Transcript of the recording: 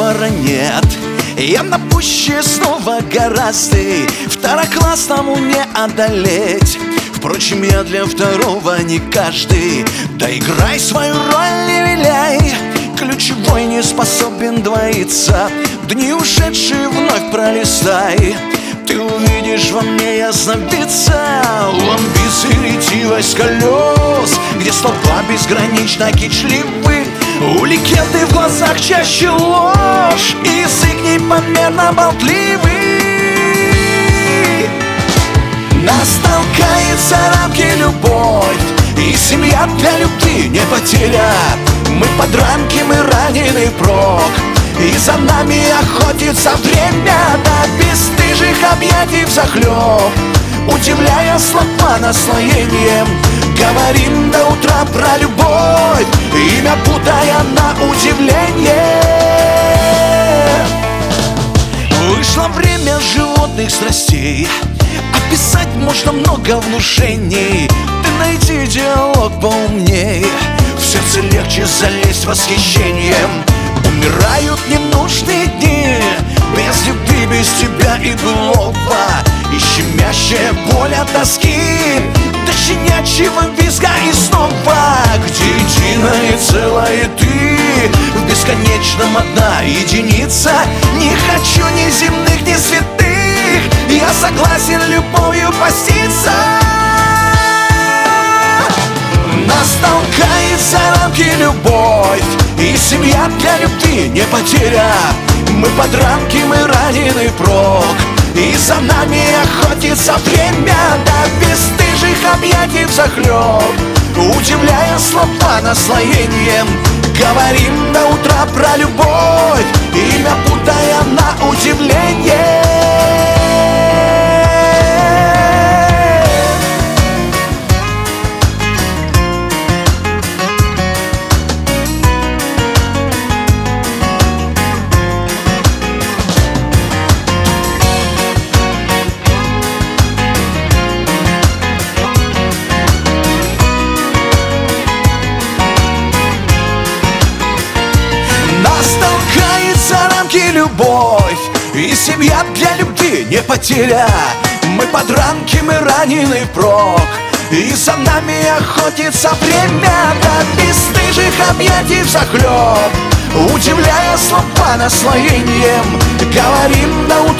выбора нет. Я напуще снова гораздо, второклассному не одолеть. Впрочем, я для второго не каждый. Доиграй свою роль и виляй. Ключевой не способен двоиться. Дни ушедшие вновь пролистай. Ты увидишь во мне ясновидца. У амбиций ретивость колес, где слова безгранично кичливы. У легенды в глазах чаще ложь, и язык непомерно болтливый. Нас толкает за рамки любовь, и семья для любви не потеря. Мы под рамки, мы ранены впрок, и за нами охотится время до бесстыжих объятий взахлеб. Удивляя слова наслоением, говорим до утра про любовь, имя путая на удивление. Вышло время животных страстей, описать можно много внушений. Ты найди диалог поумней, в сердце легче залезть восхищением. Умирают ненужные дни, без любви, без тебя и былого, и щемящая боль от тоски, до щенячьего визга и снова. Где единое целое ты, в бесконечном одна единица. Не хочу ни земных, ни святых, я согласен любовью поститься. Нас толкает за рамки любовь, и семья для любви не потеря. Мы под рамки, мы ранены впрок, и за нами охотится время до бесстыжих объятий взахлеб. Удивляя слова наслоением, говорим до утра про любовь, имя путая на удивление. Любовь и семья для любви не потеря. Мы под рамки, мы ранены впрок, и за нами охотится время до бесстыжих объятий взахлеб. Удивляя слова наслоением, говорим до утра